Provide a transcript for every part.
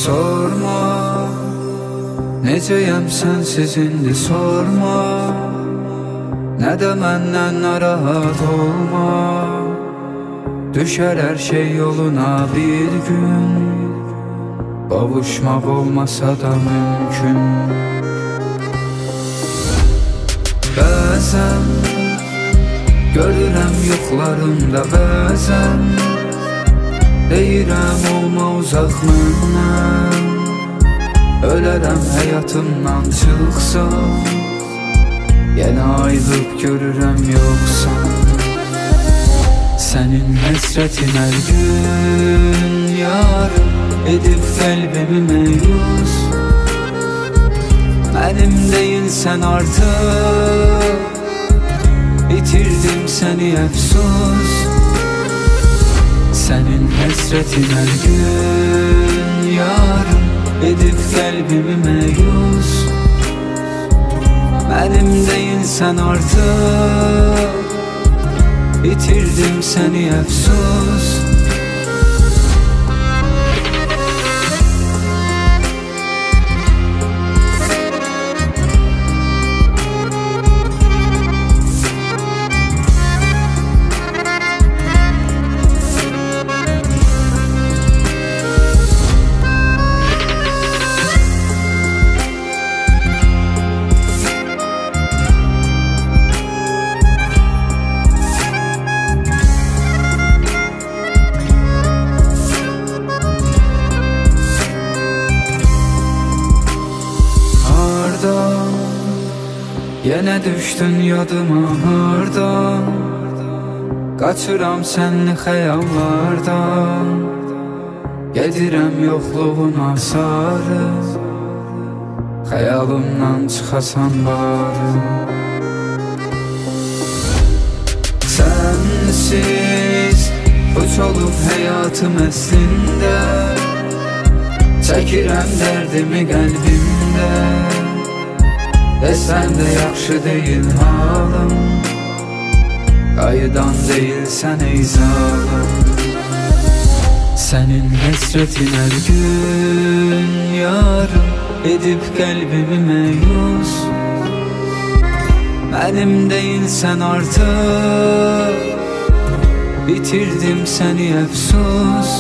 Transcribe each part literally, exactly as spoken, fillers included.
Sorma, necəyəm sənsiz indi sorma, nə də məndən narahat olma. Düşər hər şey yoluna bir gün, qavuşmaq olmasa da mümkün. Bəzən görürəm yoxlarımda, bəzən deyirəm olma uzaq məndən. Ölərəm həyatımdan çıxsam, yenə ayılıb görürəm yoxsan. Sənin həsrətin hər gün yarım edib qəlbimi məyus. Mənim deyilsən artıq, itirdim səni əfsus. Sənin həsrətin hər gün yarım edib qəlbimi məyus. Mənim deyilsən artıq, itirdim səni əfsus. Yenə düşdün yadıma hardan, qaçıram sənli xəyallardan. Gedirəm yoxluğuna sarı, xəyalımdan çıxasan bari. Sənsiz uç olub həyatım əslində, çəkirəm dərdimi qəlbimdə. Desən də yaxşı deyil halım, qayıdan deyilsən ey zalım. Sənin həsrətin hər gün yarım edib qəlbimi məyus. Mənim deyilsən artıq, itirdim səni əfsus.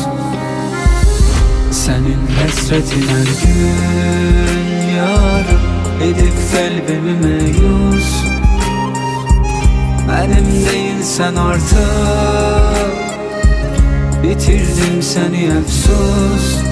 Sənin həsrətin hər gün yarım edib qəlbimi məyus. Mənim deyilsən artıq, itirdim səni əfsus.